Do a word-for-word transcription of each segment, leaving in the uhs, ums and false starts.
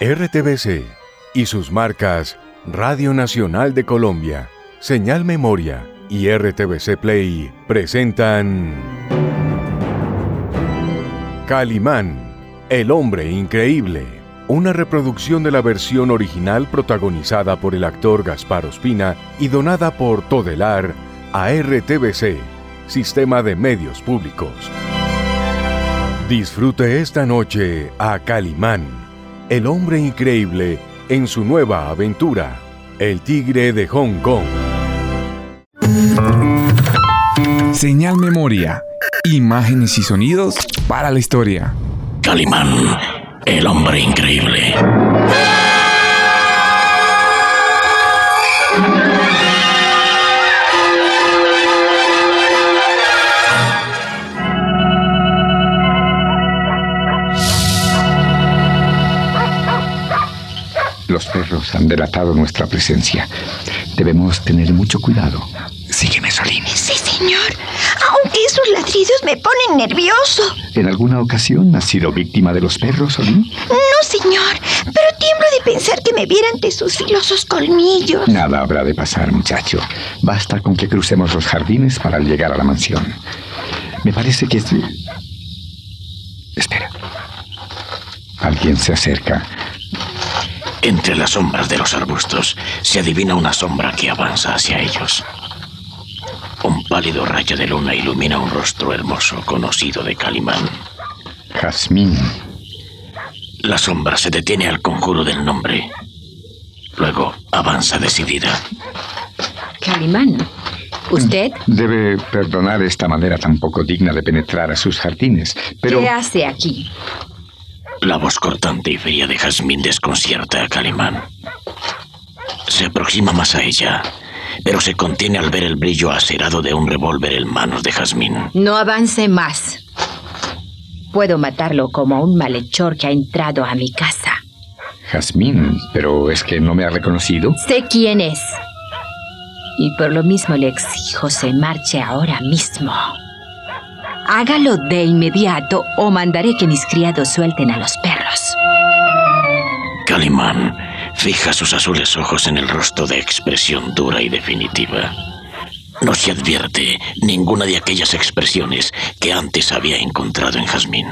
R T V C y sus marcas Radio Nacional de Colombia, Señal Memoria y R T V C Play presentan Calimán, el hombre increíble, una reproducción de la versión original protagonizada por el actor Gaspar Ospina y donada por Todelar a R T V C, Sistema de Medios Públicos. Disfrute esta noche a Calimán, el hombre increíble en su nueva aventura, El Tigre de Hong Kong. Señal Memoria, imágenes y sonidos para la historia. Calimán, el hombre increíble. Los perros han delatado nuestra presencia. Debemos tener mucho cuidado. Sígueme, Solín. Sí, señor. Aunque esos ladridos me ponen nervioso. ¿En alguna ocasión has sido víctima de los perros, Solín? No, señor. Pero tiemblo de pensar que me viera ante sus filosos colmillos. Nada habrá de pasar, muchacho. Basta con que crucemos los jardines para llegar a la mansión. Me parece que es... Espera. Alguien se acerca. Entre las sombras de los arbustos se adivina una sombra que avanza hacia ellos. Un pálido rayo de luna ilumina un rostro hermoso conocido de Calimán. Jazmín. La sombra se detiene al conjuro del nombre. Luego avanza decidida. Calimán, ¿usted? Debe perdonar esta manera tan poco digna de penetrar a sus jardines, pero... ¿Qué hace aquí? La voz cortante y fría de Jazmín desconcierta a Calimán. Se aproxima más a ella, pero se contiene al ver el brillo acerado de un revólver en manos de Jazmín. No avance más. Puedo matarlo como a un malhechor que ha entrado a mi casa. Jazmín, pero es que no me ha reconocido. Sé quién es. Y por lo mismo le exijo se marche ahora mismo. Hágalo de inmediato o mandaré que mis criados suelten a los perros. Calimán fija sus azules ojos en el rostro de expresión dura y definitiva. No se advierte ninguna de aquellas expresiones que antes había encontrado en Jazmín.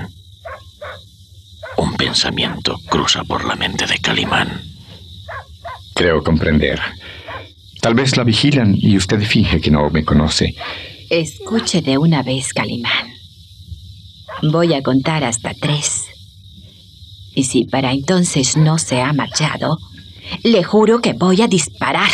Un pensamiento cruza por la mente de Calimán. Creo comprender. Tal vez la vigilan y usted finge que no me conoce. Escuche de una vez, Calimán. Voy a contar hasta tres. Y si para entonces no se ha marchado, le juro que voy a disparar.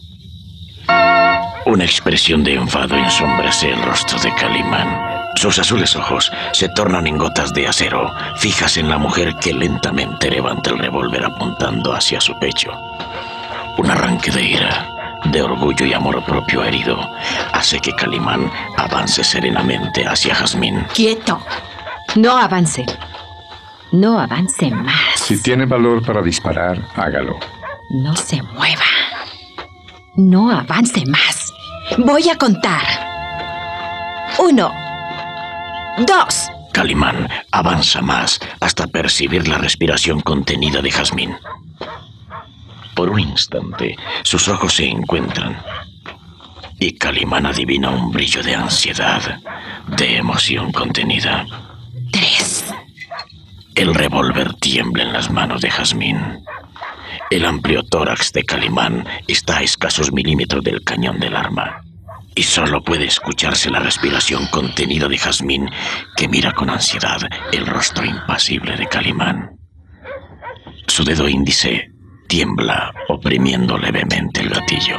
Una expresión de enfado ensombrece el rostro de Calimán. Sus azules ojos se tornan en gotas de acero, fijas en la mujer que lentamente levanta el revólver apuntando hacia su pecho. Un arranque de ira, de orgullo y amor propio herido, hace que Calimán avance serenamente hacia Jazmín. ¡Quieto! No avance. No avance más. Si tiene valor para disparar, hágalo. No se mueva. No avance más. Voy a contar. Uno. Dos. Calimán avanza más hasta percibir la respiración contenida de Jazmín. Por un instante, sus ojos se encuentran y Calimán adivina un brillo de ansiedad, de emoción contenida. Tres. El revólver tiembla en las manos de Jazmín. El amplio tórax de Calimán está a escasos milímetros del cañón del arma y solo puede escucharse la respiración contenida de Jazmín, que mira con ansiedad el rostro impasible de Calimán. Su dedo índice tiembla, oprimiendo levemente el gatillo.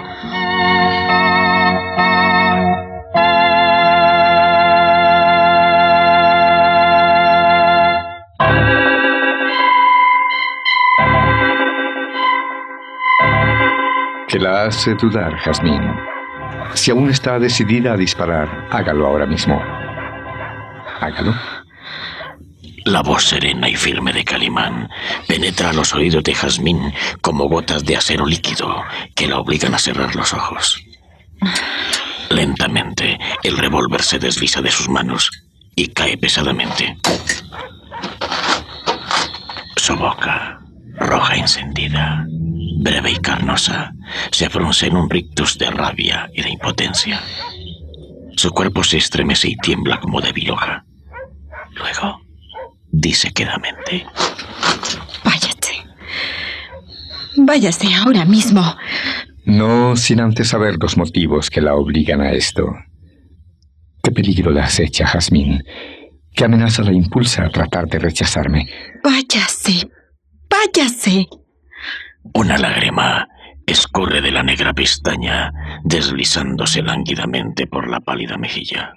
¿Qué la hace dudar, Jazmín? Si aún está decidida a disparar, hágalo ahora mismo. Hágalo. La voz serena y firme de Calimán penetra a los oídos de Jazmín como gotas de acero líquido que la obligan a cerrar los ojos. Lentamente, el revólver se desliza de sus manos y cae pesadamente. Su boca, roja encendida, breve y carnosa, se frunce en un rictus de rabia y de impotencia. Su cuerpo se estremece y tiembla como de hoja. Luego, dice quedamente: Váyase. Váyase ahora mismo. No sin antes saber los motivos que la obligan a esto. ¿Qué peligro la acecha, Jazmín? ¿Qué amenaza la impulsa a tratar de rechazarme? Váyase. Váyase. Una lágrima escurre de la negra pestaña, deslizándose lánguidamente por la pálida mejilla.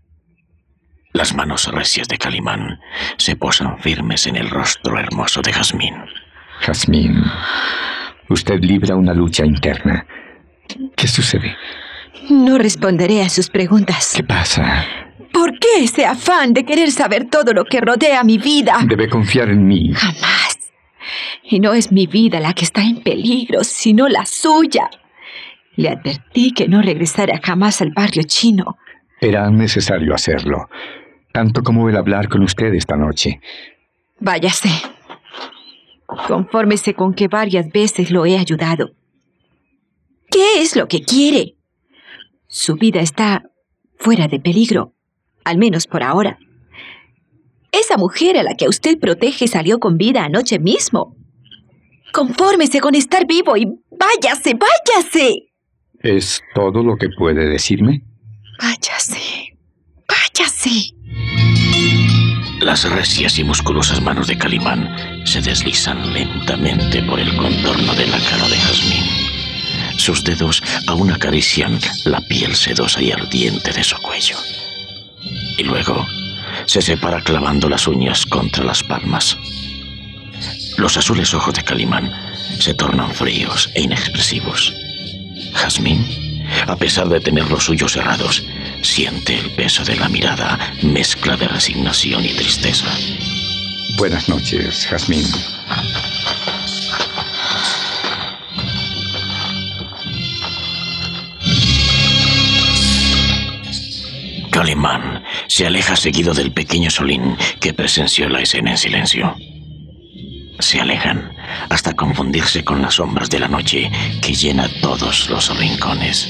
Las manos recias de Calimán se posan firmes en el rostro hermoso de Jazmín. Jazmín, usted libra una lucha interna. ¿Qué sucede? No responderé a sus preguntas. ¿Qué pasa? ¿Por qué ese afán de querer saber todo lo que rodea mi vida? Debe confiar en mí. Jamás. Y no es mi vida la que está en peligro, sino la suya. Le advertí que no regresara jamás al barrio chino. Era necesario hacerlo, tanto como el hablar con usted esta noche. Váyase. Confórmese con que varias veces lo he ayudado. ¿Qué es lo que quiere? Su vida está fuera de peligro, al menos por ahora. Esa mujer a la que usted protege salió con vida anoche mismo. Confórmese con estar vivo y váyase, váyase. ¿Es todo lo que puede decirme? Váyase, váyase. Las recias y musculosas manos de Calimán se deslizan lentamente por el contorno de la cara de Jazmín. Sus dedos aún acarician la piel sedosa y ardiente de su cuello. Y luego se separa clavando las uñas contra las palmas. Los azules ojos de Calimán se tornan fríos e inexpresivos. Jazmín, a pesar de tener los suyos cerrados, siente el peso de la mirada, mezcla de resignación y tristeza. Buenas noches, Jazmín. Calimán se aleja seguido del pequeño Solín que presenció la escena en silencio. Se alejan hasta confundirse con las sombras de la noche que llena todos los rincones.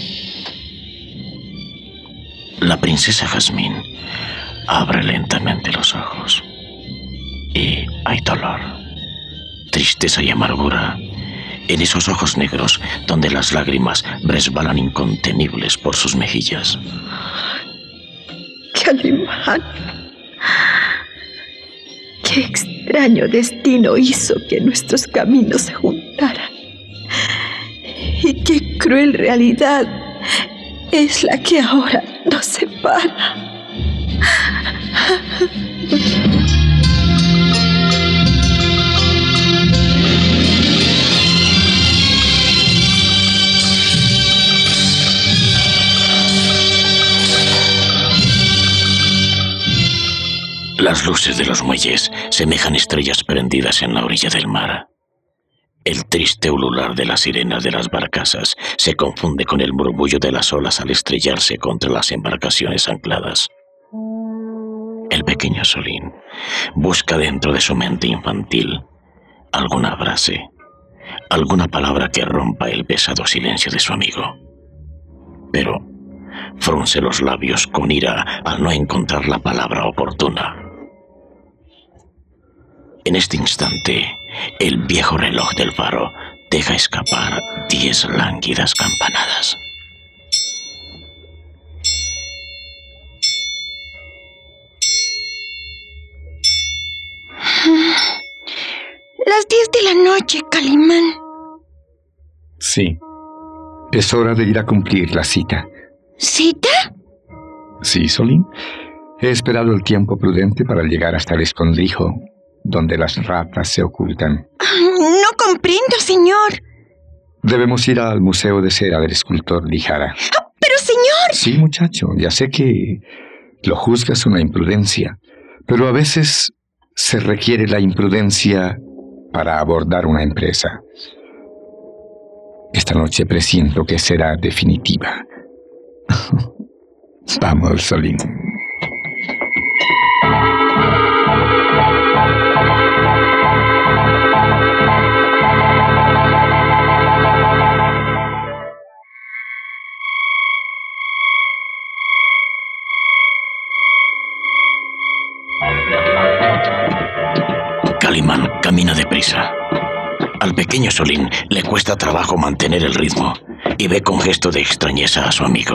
La princesa Jazmín abre lentamente los ojos y hay dolor, tristeza y amargura en esos ojos negros donde las lágrimas resbalan incontenibles por sus mejillas. Calimán, qué extraño destino hizo que nuestros caminos se juntaran. Y qué cruel realidad es la que ahora nos separa. Las luces de los muelles semejan estrellas prendidas en la orilla del mar. El triste ulular de las sirenas de las barcazas se confunde con el murmullo de las olas al estrellarse contra las embarcaciones ancladas. El pequeño Solín busca dentro de su mente infantil alguna frase, alguna palabra que rompa el pesado silencio de su amigo. Pero frunce los labios con ira al no encontrar la palabra oportuna. En este instante, el viejo reloj del faro deja escapar diez lánguidas campanadas. Las diez de la noche, Calimán. Sí. Es hora de ir a cumplir la cita. ¿Cita? Sí, Solín. He esperado el tiempo prudente para llegar hasta el escondrijo donde las ratas se ocultan. No comprendo, señor. Debemos ir al Museo de Cera del escultor Lijara. ¡Pero, señor! Sí, muchacho, ya sé que lo juzgas una imprudencia, pero a veces se requiere la imprudencia para abordar una empresa. Esta noche presiento que será definitiva. Vamos, Solín. Calimán camina deprisa. Al pequeño Solín le cuesta trabajo mantener el ritmo y ve con gesto de extrañeza a su amigo.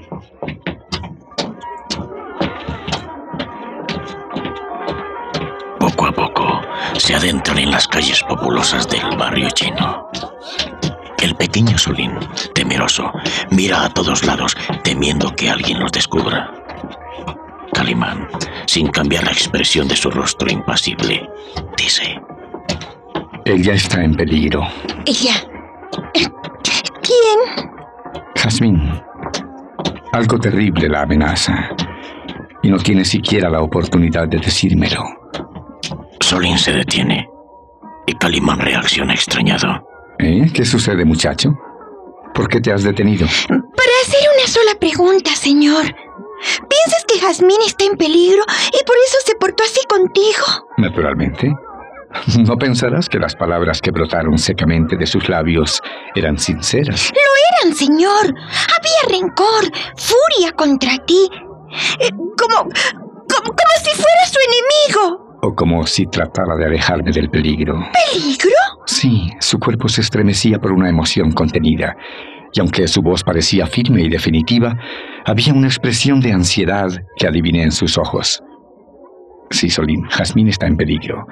Poco a poco se adentran en las calles populosas del barrio chino. El pequeño Solín, temeroso, mira a todos lados, temiendo que alguien los descubra. Calimán, sin cambiar la expresión de su rostro impasible, dice: Ella está en peligro. ¿Ella? ¿Quién? Jazmín. Algo terrible la amenaza. Y no tiene siquiera la oportunidad de decírmelo. Solín se detiene y Calimán reacciona extrañado. ¿Eh? ¿Qué sucede, muchacho? ¿Por qué te has detenido? Para hacer una sola pregunta, señor. ¿Piensas que Jazmín está en peligro y por eso se portó así contigo? Naturalmente. No pensarás que las palabras que brotaron secamente de sus labios eran sinceras. Lo eran, señor. Había rencor, furia contra ti. Eh, como, como, como si fuera su enemigo. O como si tratara de alejarme del peligro. ¿Peligro? Sí, su cuerpo se estremecía por una emoción contenida. Y aunque su voz parecía firme y definitiva, había una expresión de ansiedad que adiviné en sus ojos. Sí, Solín, Jazmín está en peligro.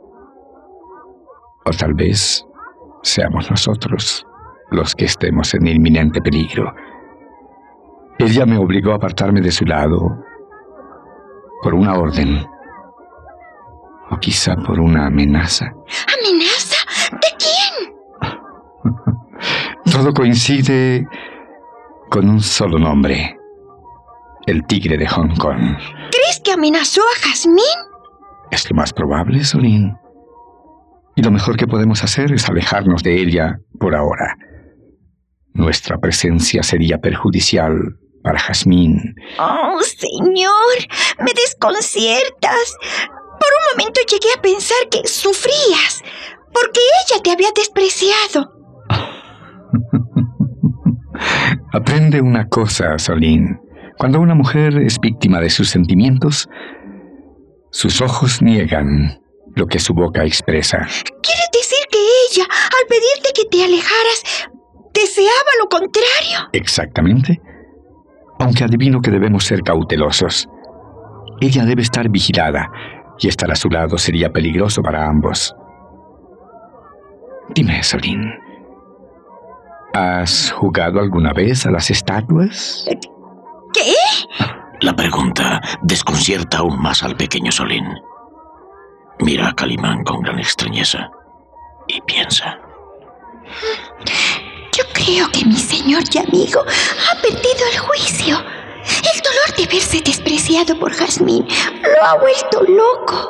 O tal vez seamos nosotros los que estemos en inminente peligro. Ella me obligó a apartarme de su lado por una orden. O quizá por una amenaza. ¿Amenaza? ¿De quién? Todo coincide con un solo nombre. El tigre de Hong Kong. ¿Crees que amenazó a Jazmín? Es lo más probable, Solín. Y lo mejor que podemos hacer es alejarnos de ella por ahora. Nuestra presencia sería perjudicial para Jazmín. Oh, señor, me desconciertas. Por un momento llegué a pensar que sufrías, porque ella te había despreciado. Aprende una cosa, Solín. Cuando una mujer es víctima de sus sentimientos, sus ojos niegan lo que su boca expresa. ¿Quieres decir que ella, al pedirte que te alejaras, deseaba lo contrario? Exactamente. Aunque adivino que debemos ser cautelosos. Ella debe estar vigilada, y estar a su lado sería peligroso para ambos. Dime, Solín, ¿has jugado alguna vez a las estatuas? ¿Qué? La pregunta desconcierta aún más al pequeño Solín. Mira a Calimán con gran extrañeza y piensa: Yo creo que mi señor y amigo ha perdido el juicio. El dolor de verse despreciado por Jazmín lo ha vuelto loco.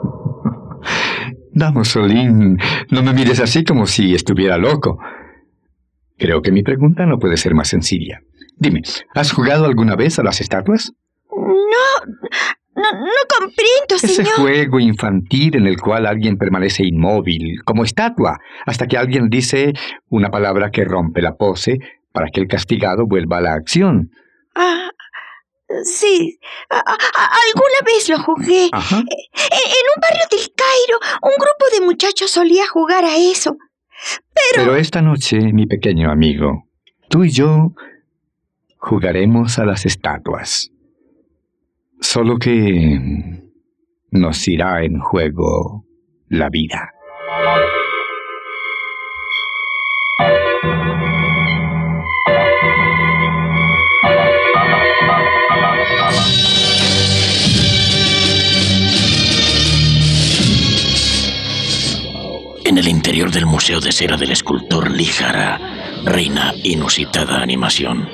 Vamos, Solín, no me mires así como si estuviera loco. Creo que mi pregunta no puede ser más sencilla. Dime, ¿has jugado alguna vez a las estatuas? No, no, no comprendo, señor. Ese juego infantil en el cual alguien permanece inmóvil, como estatua, hasta que alguien dice una palabra que rompe la pose para que el castigado vuelva a la acción. Ah, sí, a, a, alguna vez lo jugué. Ajá. En, en un barrio del Cairo, un grupo de muchachos solía jugar a eso. Pero... Pero esta noche, mi pequeño amigo, tú y yo jugaremos a las estatuas. Solo que nos irá en juego la vida. En el interior del Museo de Cera del escultor Líjara reina inusitada animación.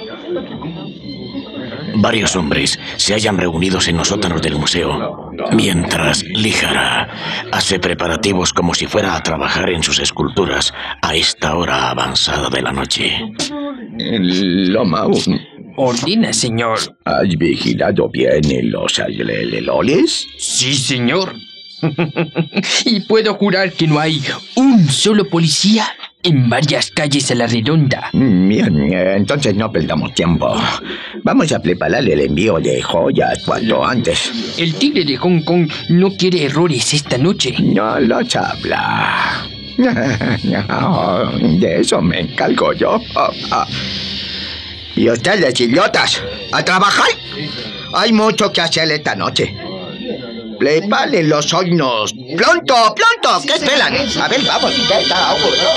Varios hombres se hallan reunidos en los sótanos del museo, mientras Líjara hace preparativos como si fuera a trabajar en sus esculturas a esta hora avanzada de la noche. Loma, Ordena, señor. ¿has vigilado bien los alrededores? Sí, señor. ¿Y puedo jurar que no hay un solo policía? en varias calles a la redonda. Bien, entonces no perdamos tiempo. Vamos a preparar el envío de joyas cuanto antes. El tigre de Hong Kong no quiere errores esta noche. No los habla. De eso me encargo yo. Y ustedes, idiotas, ¡a trabajar! Hay mucho que hacer esta noche. Preparen los hornos. ¡Pronto, pronto! ¿Qué esperan? A ver, vamos. ¿Qué está?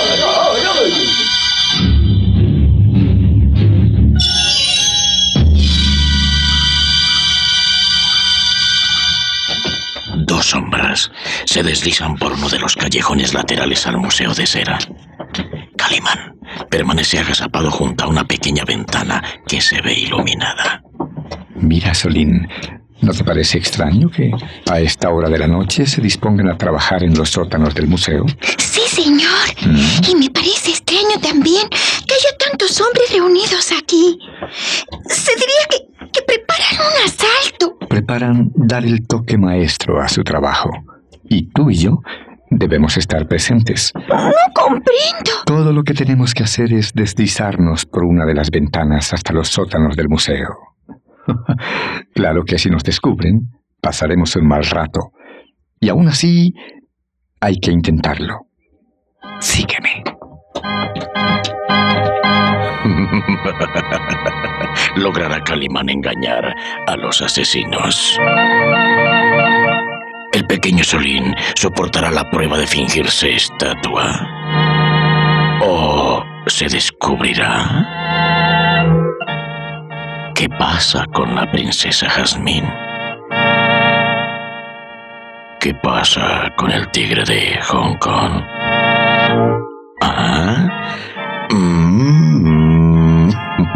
Dos sombras se deslizan por uno de los callejones laterales al Museo de Cera. Calimán permanece agazapado junto a una pequeña ventana que se ve iluminada. Mira, Solín, ¿no te parece extraño que a esta hora de la noche se dispongan a trabajar en los sótanos del museo? Sí, señor. ¿Mm? Y me parece extraño también que haya tantos hombres reunidos aquí. Se diría que, que preparan un asalto. Preparan dar el toque maestro a su trabajo. Y tú y yo debemos estar presentes. No comprendo. Todo lo que tenemos que hacer es deslizarnos por una de las ventanas hasta los sótanos del museo. Claro que si nos descubren, pasaremos un mal rato. Y aún así, hay que intentarlo. Sígueme. ¿Logrará Calimán engañar a los asesinos? ¿El pequeño Solín soportará la prueba de fingirse estatua? ¿O se descubrirá? ¿Qué pasa con la princesa Jasmine? ¿Qué pasa con el tigre de Hong Kong? ¿Ah? Mm.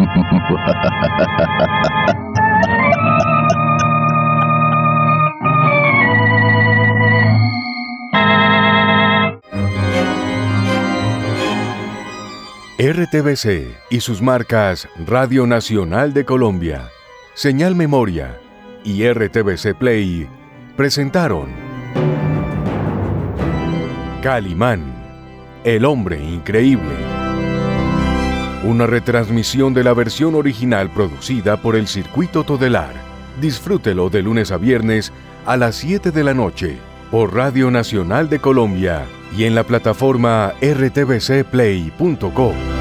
R T V C y sus marcas Radio Nacional de Colombia, Señal Memoria y R T V C Play presentaron Calimán, el hombre increíble. Una retransmisión de la versión original producida por el Circuito Todelar. Disfrútelo de lunes a viernes a las siete de la noche por Radio Nacional de Colombia y en la plataforma r t v c play punto com.